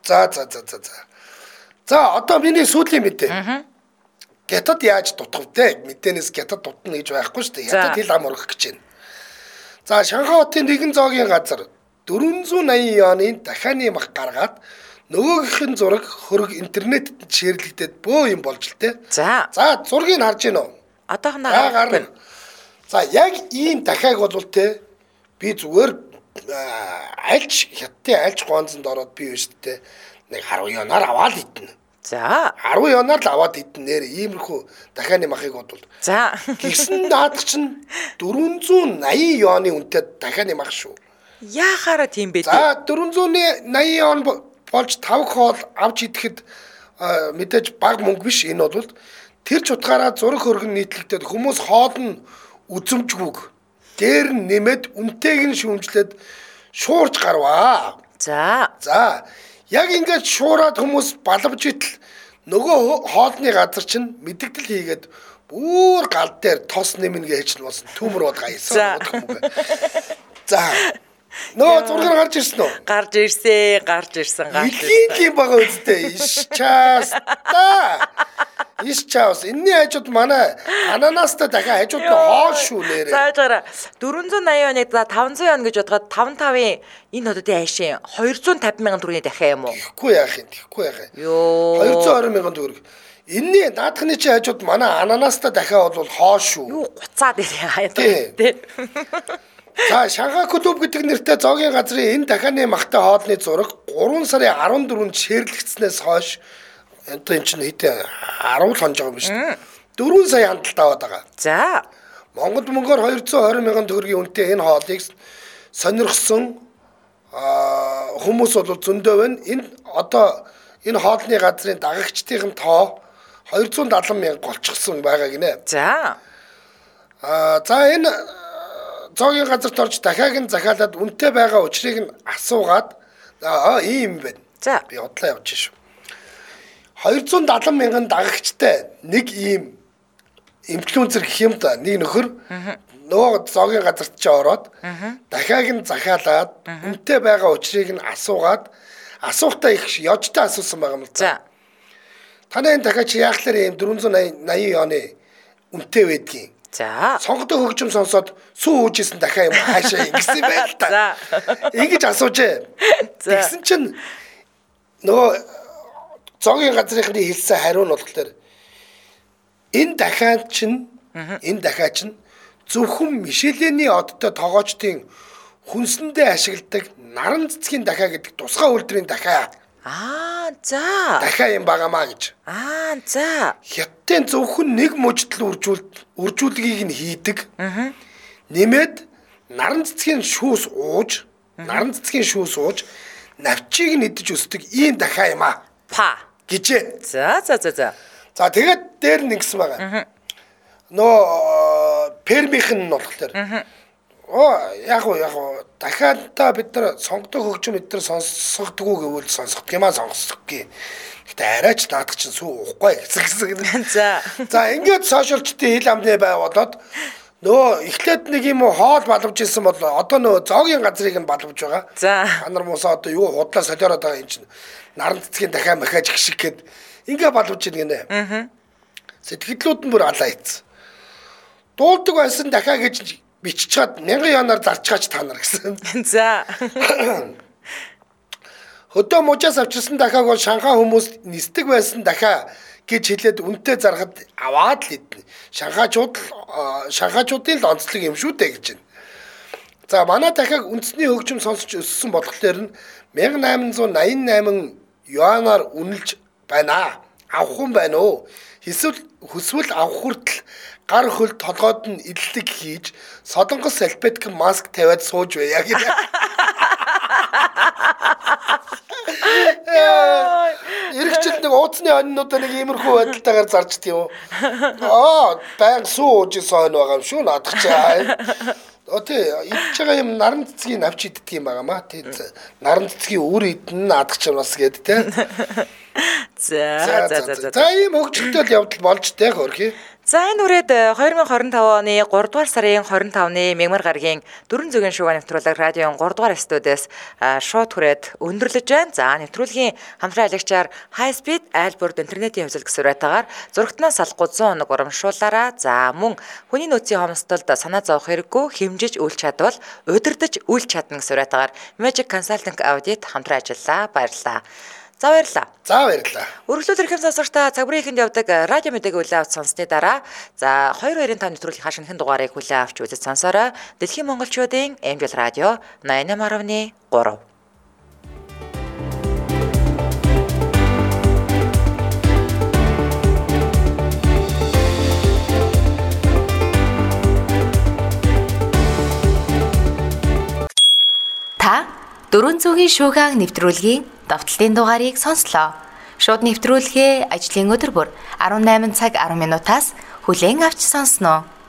[SPEAKER 2] За одоо миний сүүлийн мэдээ. Гятад яаж дутгав те? Мэдээнээс гятад дутна гэж байхгүй штэ. Гятад хэл ам ургах гэж байна. За Шанхай хотын нэгэн зоогийн газар 480 оны дахианы мах гаргаад нөгөөгийнхэн зураг хөрөг интернетэд шеэрлэгдээд бөө юм болж л те. За зургийг харж гинөө.
[SPEAKER 1] Одоохноо гарна.
[SPEAKER 2] За яг ийм дахиаг бол те би зүгээр хятадын альж гонцонд ороод би биш те нэг 10 янаар аваад идэнэ.
[SPEAKER 1] За
[SPEAKER 2] 10 янаар л аваад идэн нэр иймэрхүү дахианы махыг бодвол. За гисэн наадах чинь 480 оны үнэтэй дахианы мах шүү.
[SPEAKER 1] Яахаараа тийм бэ?
[SPEAKER 2] За 480 он болж 5 хоол авч идэхэд мэдээж баг мөнгө биш энэ бол тэр ч утгаараа зураг хөргөн нийтлэгдээд хүмүүс хоол нь үзэмжгүйг дээр нь нэмээд үнэтэйг нь шүүмжлээд шуурж гарваа. За яг ингээд шуураад хүмүүс балавж итл нөгөө хоолны газар чинь мэдэгдэл хийгээд бүр гал дээр тос нэмнэ гэж хэлсэн болсон төмөр бод гаясан. За нөө зургаар гарч ирсэн үү?
[SPEAKER 1] Гарч ирсэн.
[SPEAKER 2] Илийн байгаа үстэй. Иш чаус. Энэний хажууд манай ананастай дахиад хажууд нь хоол шүү нэрээ.
[SPEAKER 1] Заажаараа 480 оныг за 500 он гэж бодоход 55-ын энэ хотын хайшин 250 мянган төгрөгийн дахиа юм уу?
[SPEAKER 2] Тэгэхгүй яах юм. 220 мянган төгрөг. Энэний наадхны чи хажууд манай ананастай дахиад бол хоол шүү.
[SPEAKER 1] Юу гуцаад ирээ тий.
[SPEAKER 2] За Шанхай клуб гэдэг нэртэй зоогийн газрын энэ дахианы махтай хоолны зураг 3 сарын 14-нд шеэрлэгдснээс хойш энэ чинь хэдэ 10 хоног байгаа юм биш. 4 сая хандлт аваад байгаа.
[SPEAKER 1] За
[SPEAKER 2] Монгол мөнгөөр 220 мянган төгрөгийн үнэтэй энэ хоолыг сонирхсон хүмүүс бол зөндөө байна. Энэ хоолны газрын дагагчдын тоо 270 мянга голчсон байгаа гинэ. За энэ зоогийн газарт орж дахиад нь захиалаад үнэтэй байгаа учрыг нь асуугаад ийм байна. За би бодлоо явж шүү. 270 мянган дагагчтай нэг ийм инфлюенсер гэх юм да нэг нөхөр нөгөө зоогийн газарт ч ороод дахиад нь захиалаад үнэтэй байгаа учрыг нь асуугаад асуухтаа их ёжтой асуусан байгаа юм л да. Танай энэ дахиад яахлаар ийм 480 оны үнэтэй байдгийн. За сонгодог хөгжим сонсоод сүү үүжсэн дахиад юм хаашаа ингэсэн юм байл та. Ингэж асуужээ. Тэгсэн чинь нөгөө зоогийн газрынхны хэлсэн хариу нь болохоор энэ дахиад чинь зөвхөн Мишелений одтой тогоочдын хүнсэндээ ашигладаг наран цэцгийн дахиа гэдэг тусгай үйлдвэрийн дахиа. За. Дахиа юм багамаа гэж. За. Хятадын зөвхөн нэг мужидл үржүүлгийг нь хийдэг. Нэмээд наран цэцгийн шүүс ууж, навчийг нь идэж өсдөг ийм дахиа юм аа. Гэжээ. За. За тэгээд дээр нь ингэсэн байгаа. Нөө пермийнх нь болохоор Яг дахиад та бид нар сонгодог хөгжим бид нар сонсгодгүй гэвэл сонсгох юм сонсгохгүй. Гэтэ арайч наадах чинь сүү уухгүй гэсэн. За ингээд сошиалчдын хил амны байгуулад нөгөө эхлээд нэг юм хоол балвж ирсэн бол одоо нөгөө зоогийн газрыг нь балвж байгаа.
[SPEAKER 1] За.
[SPEAKER 2] Та нар мусаа одоо юу худлаа солиороод байгаа юм чинь. Наран цэцгийн дахиад махаж их шиг гээд ингээ балвж ийн гинэ. Сэтгэлдлүүд нь бүр алаа ийцсэн. Дуулдаг байсан дахиад гэж бичиж чад 1000 янаар зарчгаач та нар гэсэн.
[SPEAKER 1] За.
[SPEAKER 2] Хөдөө мужаас авчирсан дахиаг бол Шанхай хүмүүс нисдэг байсан дахиа гэж хэлээд үнтэй зархад аваад л идэнэ. Шанхайчуудын л онцлог юм шүү дээ гэж байна. За манай дахиаг үндэсний хөгжим сонсож өссөн болохоор нь 1888 юанаар үнэлж байна. Авах хүн байна уу? Хүсвэл авах хүртэл гар хөл толгойд нь идэлэг хийж солонгос салфетик маск тавиад сууж байя гэх. Иргэжил нэг ууцны оннууд нэг иймэрхүү байдалтайгаар зарчдаг юм. Баян суу ууж сон байгаа юм шүү наадах чаа. Тий, идж байгаа юм наран цэцгийг авч иддэг юм байгаа маа. Тий, наран цэцгийн үр идэн наадах ч бас гээд тий. За ийм хөгжилтэй явдал болж тэх хөрхий.
[SPEAKER 1] За энэ үрээд 2025 оны 3 дугаар сарын 25-ны Мягмар гарагийн дөрвөн зүгийн шууган нэвтрүүлэг радион 3 дугаар студиэс шууд хүрээд өндөрлөж байна. За нэвтрүүлгийн хамтран аялагчаар high speed айлборд интернетийн хөвзөлт сурайтаагаар зурагтнаас салахгүй 100 хоног урамшуулаараа. За мөн хүний нөөцийн хомсдолд санаа зовох хэрэггүй хэмжиж үйл чадвал удирдах үйл чадна гэсэн сурайтаагаар Magic Consulting Audit хамтран ажиллаа. Баярлалаа. За баярлалаа. Өргөлөөр ихэм сонсогчдаа цаг бүрийн ихэнд явдаг радио мэдээг хүлээн авч сонссны дараа за 225 нэвтрүүлгийн шинэхэн дугаарыг хүлээн авч үзэж сонсороо. Дэлхийн монголчуудын Эмжил радио 88.3.
[SPEAKER 3] Та 400-ийн шууган нэвтрүүлгийн давталтын дугаарыг сонслоо. Шууд нэвтрүүлгээ ажлын өдөр бүр 18 цаг 10 минутаас хүлээн авч сонсноо.